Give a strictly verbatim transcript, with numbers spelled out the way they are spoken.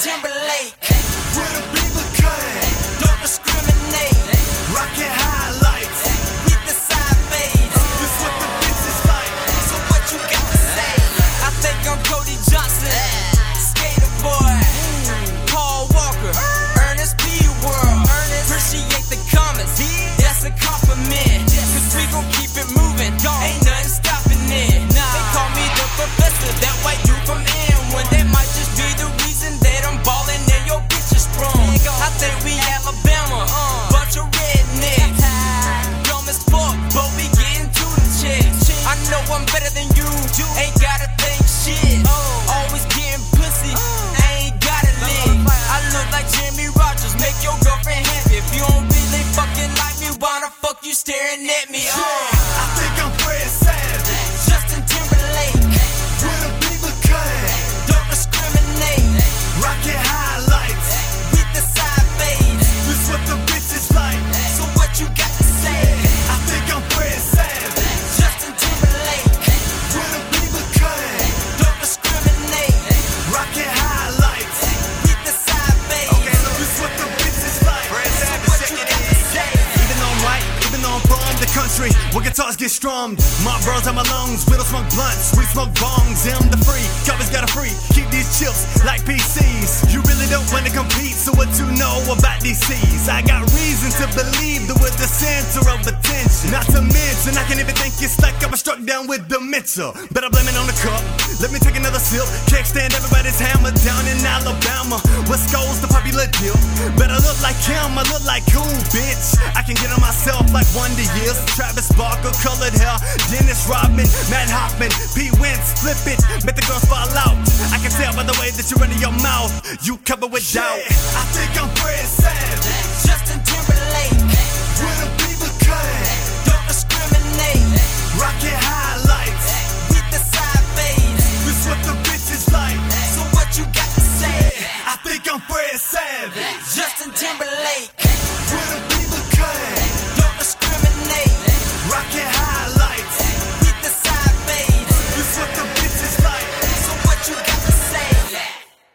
Timberlake. With a bigger cut, don't discriminate. Rockin' highlights with the side fades. This what the bitch is like. So what you got to say? I think I'm Cody Johnson, Skater Boy, Paul Walker, Ernest P. World. Appreciate the comments, that's a compliment. Cause we gon' keep it moving, ain't nothing stopping it. They call me the professor, that white dude from N one. That might just be the reason that I'm ballin' and your bitch is sprung. I think we Alabama, bunch of rednecks. Dumb as fuck, but we getting to the checks. I know I'm better than you, ain't gotta think shit. Always getting pussy, I ain't gotta lick. I look like Jimmy Rogers, make your girlfriend happy. If you don't really fucking like me, why the fuck you staring at me? Uh, I think I'm Fred Savage, Justin Timberlake. With a bigger cut, don't discriminate. Rockin' highlights with the side fades. This what the bitch is like. So what you got to say? I think I'm Fred Savage, Justin Timberlake. With a bigger cut, don't discriminate. Rockin' highlights with the side fades. Okay, so this what the bitch is like. Fred Savage, check it out. Even though I'm white, even though I'm from the country where guitars get strummed, my bros have my lungs. We don't smoke blunts, we smoke bongs. I'm the free, always got a free. Keep these chips like P Cs. You really don't wanna compete, so what you know about these C's? I got reason to believe that we're the center of attention. Not to mention, I can't even think it's like I was struck down with dementia. Better blame it on the cup, let me take another sip. Can't stand everybody's hammer down in Alabama. West Coast, the popular deal. Better look like him, I look like cool, bitch. I can get on myself like Wonder Years. Travis Barker, colored hair, Dennis Rodman, Matt Hoffman, P. Wentz, flip it, make the girls fall out. I can tell by the way that you run in your mouth, you cover with doubt. I think I'm Fred Savage,